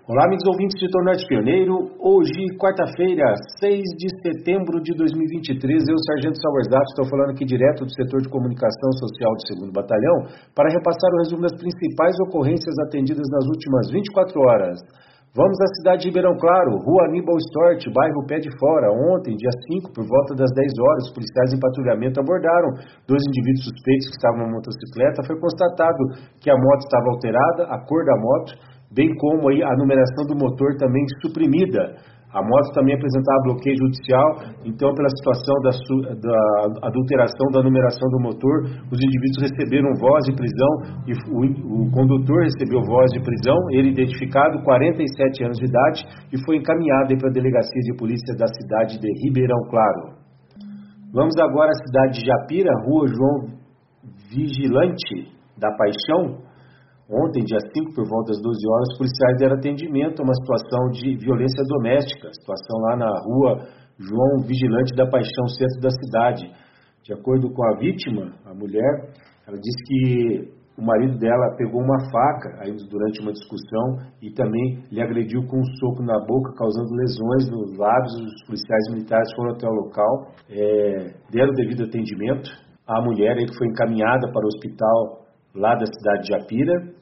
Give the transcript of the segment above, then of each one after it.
Olá, amigos ouvintes de Tornorte Pioneiro. Hoje, quarta-feira, 6 de setembro de 2023, eu, Sargento Salvarzato, estou falando aqui direto do setor de comunicação social do 2º Batalhão para repassar o resumo das principais ocorrências atendidas nas últimas 24 horas. Vamos à cidade de Ribeirão Claro, Rua Aníbal Stort, bairro Pé de Fora. Ontem, dia 5, por volta das 10 horas, os policiais em patrulhamento abordaram 2 indivíduos suspeitos que estavam na motocicleta. Foi constatado que a moto estava alterada, a cor da moto, bem como aí a numeração do motor também suprimida. A moto também apresentava bloqueio judicial, então pela situação da adulteração da numeração do motor, os indivíduos receberam voz de prisão e o condutor recebeu voz de prisão, ele identificado, 47 anos de idade, e foi encaminhado para a delegacia de polícia da cidade de Ribeirão Claro. Vamos agora à cidade de Japira, Rua João Vigilante da Paixão. Ontem, dia 5, por volta das 12 horas, os policiais deram atendimento a uma situação de violência doméstica, situação lá na rua João Vigilante da Paixão, centro da cidade. De acordo com a vítima, a mulher, ela disse que o marido dela pegou uma faca aí durante uma discussão e também lhe agrediu com um soco na boca, causando lesões nos lábios. Os policiais militares foram até o local, deram o devido atendimento. A mulher aí que foi encaminhada para o hospital lá da cidade de Japira.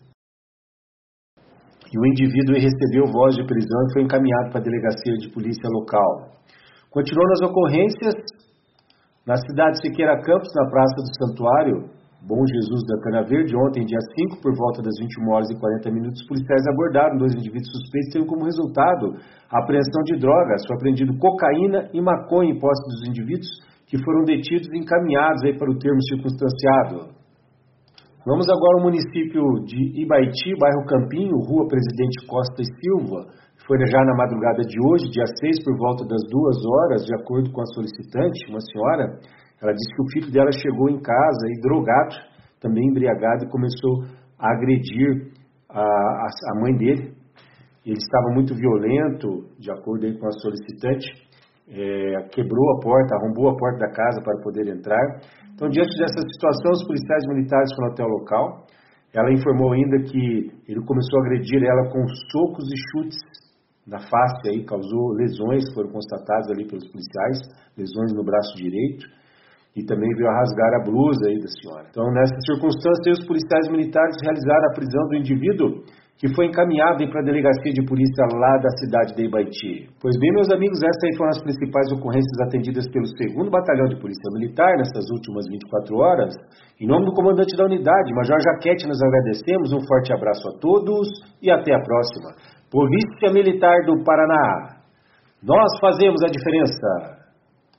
E o indivíduo recebeu voz de prisão e foi encaminhado para a delegacia de polícia local. Continuando as ocorrências, na cidade de Siqueira Campos, na Praça do Santuário, Bom Jesus da Cana Verde, ontem, dia 5, por volta das 21 horas e 40 minutos, os policiais abordaram 2 indivíduos suspeitos, tendo como resultado a apreensão de drogas. Foi apreendido cocaína e maconha em posse dos indivíduos, que foram detidos e encaminhados aí para o termo circunstanciado. Vamos agora ao município de Ibaiti, bairro Campinho, Rua Presidente Costa e Silva. Foi já na madrugada de hoje, dia 6, por volta das 2 horas, de acordo com a solicitante, uma senhora, ela disse que o filho dela chegou em casa e drogado, também embriagado, e começou a agredir a mãe dele. Ele estava muito violento, de acordo aí com a solicitante, quebrou a porta, arrombou a porta da casa para poder entrar. Então, diante dessa situação, os policiais militares foram até o local. Ela informou ainda que ele começou a agredir ela com socos e chutes na face, aí causou lesões, foram constatadas ali pelos policiais, lesões no braço direito, e também veio a rasgar a blusa aí da senhora. Então, nessa circunstância, os policiais militares realizaram a prisão do indivíduo, que foi encaminhado para a delegacia de polícia lá da cidade de Ibaiti. Pois bem, meus amigos, essas aí foram as principais ocorrências atendidas pelo 2º Batalhão de Polícia Militar nessas últimas 24 horas. Em nome do comandante da unidade, Major Jaquete, nós agradecemos, um forte abraço a todos e até a próxima. Polícia Militar do Paraná, nós fazemos a diferença.